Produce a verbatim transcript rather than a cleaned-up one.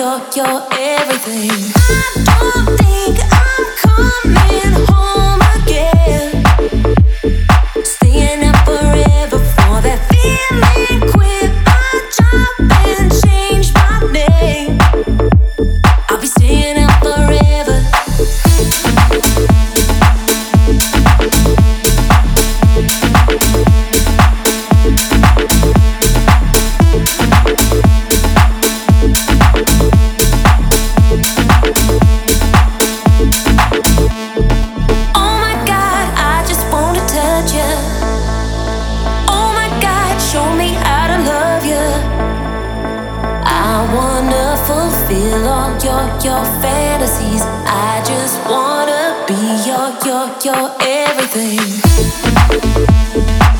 you're, you're everything. I don't think I'm coming home again. Staying up forever for that feeling. Quit my job and change my name. I'll be staying up forever. Fulfill all your, your fantasies. I just wanna be your, your, your everything.